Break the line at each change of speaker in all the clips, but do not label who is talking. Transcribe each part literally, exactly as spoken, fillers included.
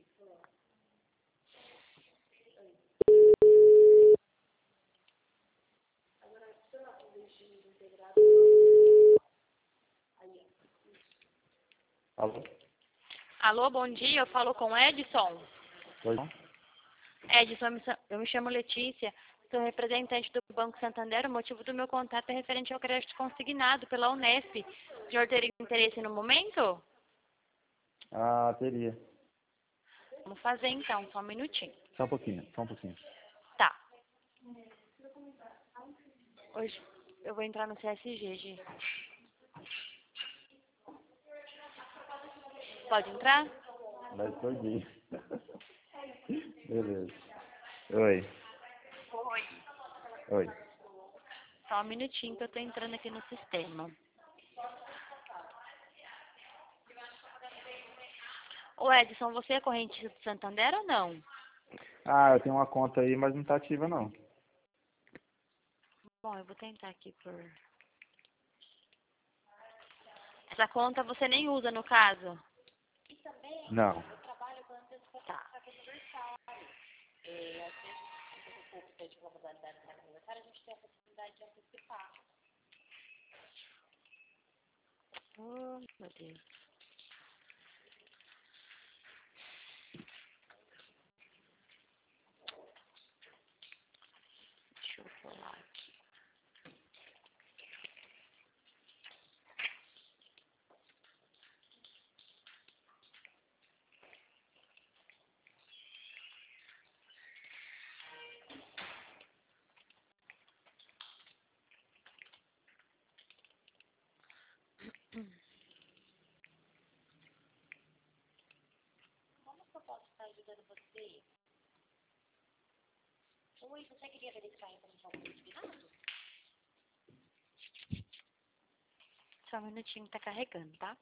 Alô?
Alô, bom dia, eu falo com Edson.
Oi?
Edson, eu me cha- eu me chamo Letícia, sou representante do Banco Santander. O motivo do meu contato é referente ao crédito consignado pela Unesp. O senhor teria interesse no momento?
Ah, teria.
Vamos fazer então, só um minutinho.
Só um pouquinho, só um pouquinho.
Tá. Hoje eu vou entrar no C S G, Gi. Pode entrar?
Vai explodir. Beleza. Oi.
Oi.
Oi.
Só um minutinho que eu tô entrando aqui no sistema. Ô Edson, você é correntista do Santander ou não?
Ah, eu tenho uma conta aí, mas não tá ativa não.
Bom, eu vou tentar aqui por... Essa conta você nem usa, no caso?
Não.
Tá. Oh, meu Deus. Deixa eu falar aqui. Só um minutinho, tá carregando, tá?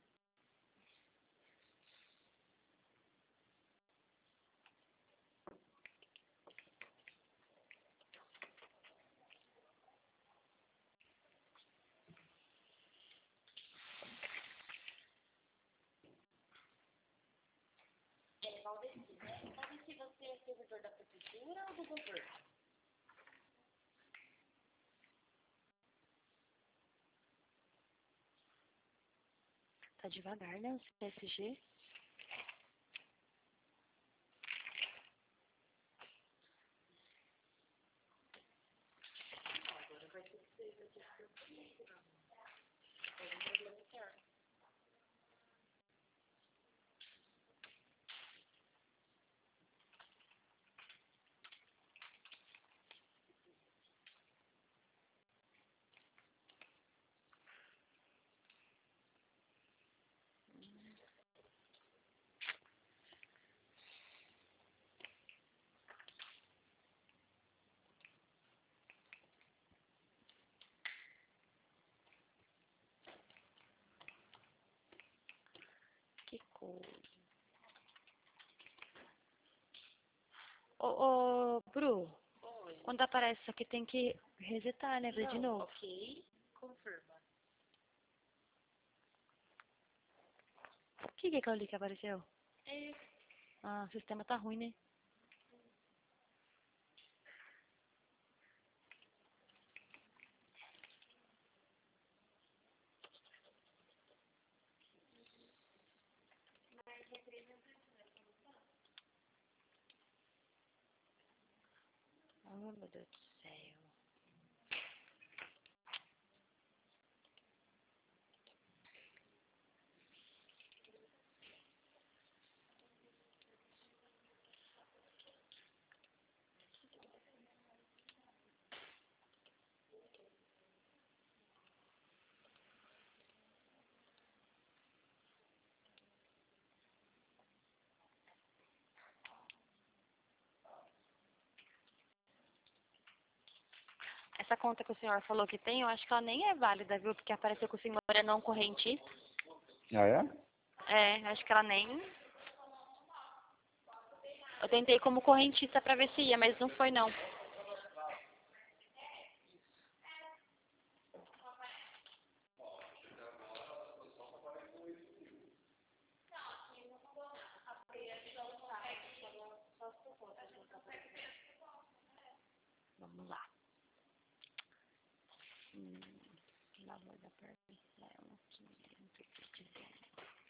Tá devagar, né, o C S G? Que coisa. Ô, ô, Bru, quando aparece isso aqui tem que resetar, né? Ver de novo.
Ok, confirma.
O que que é aquilo ali que apareceu?
É,
Ah, o sistema tá ruim, né? Oh, meu Deus do céu. Essa conta que o senhor falou que tem, eu acho que ela nem é válida, viu? Porque apareceu que o senhor é não correntista.
Ah, é?
É, acho que ela nem... Eu tentei como correntista pra ver se ia, mas não foi, não. Vamos lá. Hum, valor da parcela, quinhentos e dezenove.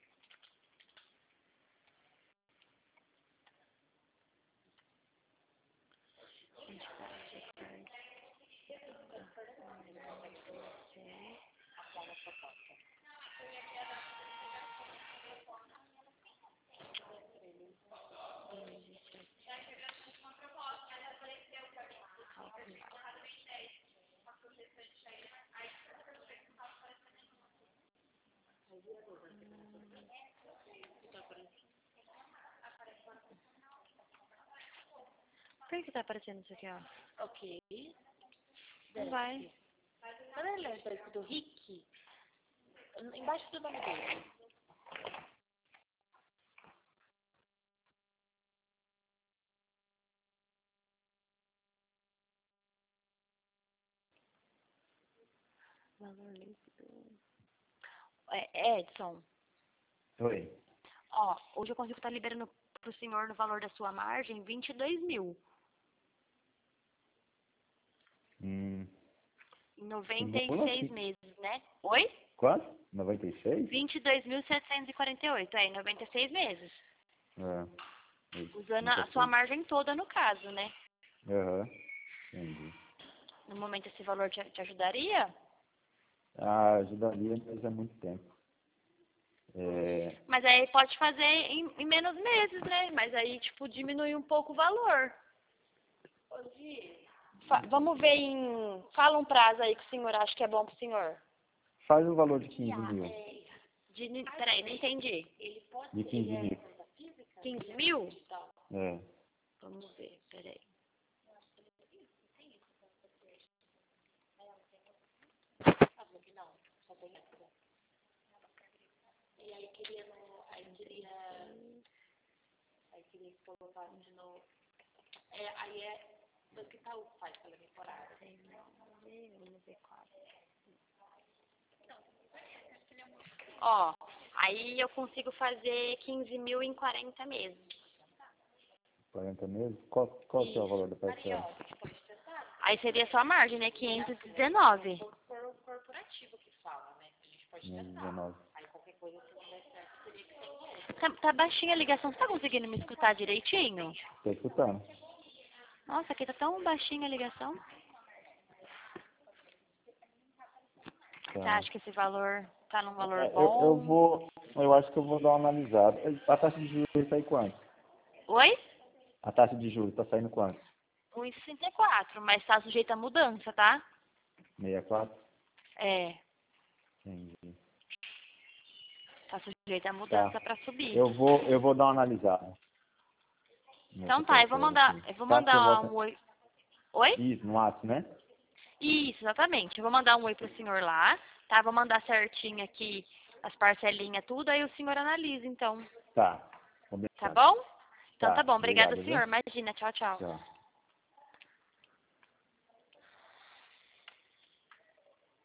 vinte e quatro, por que tá aparecendo isso aqui, ó?
Ok.
Não vai.
Quando ele lembra isso do Rick, embaixo do nome dele.
Valor líquido. É, Edson,
Oi.
ó, hoje eu consigo estar liberando pro senhor no valor da sua margem vinte e dois mil.
Hum.
Em noventa e
Simula
seis
aqui.
meses, né? Oi?
Quanto? noventa e seis?
vinte e dois mil setecentos e quarenta e oito, é, em noventa e seis meses.
É. Isso,
Usando
nunca
a sua
sei.
margem toda no caso, né?
Aham. Entendi.
No momento esse valor te, te ajudaria?
Ah, ajudaria, mas é muito tempo. É,
Mas aí pode fazer em, em menos meses, né? Mas aí, tipo, diminui um pouco o valor. Fa- vamos ver em... Fala um prazo aí que o senhor acha que é bom pro senhor.
faz o valor de quinze mil.
De, ni- peraí, não entendi.
De quinze mil.
quinze mil?
É.
Vamos ver, peraí.
E aí queria, no, aí queria, aí queria colocar de novo. É, aí é do que Itaú faz pela temporada.
Vamos ver qual. Ó, aí eu consigo fazer quinze mil em quarenta meses.
quarenta meses? Qual, qual que é o valor da parcela?
Aí seria só a margem, né? quinhentos e dezenove.
For o corporativo que fala, né? A gente pode
quinhentos e
tentar.
dezenove.
Aí qualquer coisa, se não der certo, teria que ser.
Tá, tá baixinha a ligação. Você tá conseguindo me escutar direitinho?
Tô escutando.
Nossa, aqui tá tão baixinha a ligação. Você
Tá.
acha que esse valor tá num valor
É, eu,
bom?
eu vou. Eu acho que eu vou dar uma analisada. A taxa de juros tá aí quanto?
Oi?
A taxa de juros tá saindo quanto?
um e sessenta e quatro, mas tá sujeito a mudança, tá?
sessenta e quatro?
É,
Entendi.
tá sujeito a mudança
Tá.
pra subir.
Eu vou, eu vou dar uma analisada.
Então
Nessa
tá, eu vou
parcela
mandar,
aqui.
eu vou
Tá? Que eu
mandar
volto.
um oi. Oi?
Isso, no ato, né?
Isso, exatamente. Eu vou mandar um oi pro senhor lá, tá? Vou mandar certinho aqui as parcelinhas, tudo, aí o senhor analisa, então.
Tá.
Tá
Combinado.
bom? Então
Tá.
tá bom. Obrigada,
Obrigado, viu?
senhor. Imagina. Tchau, tchau.
Tchau.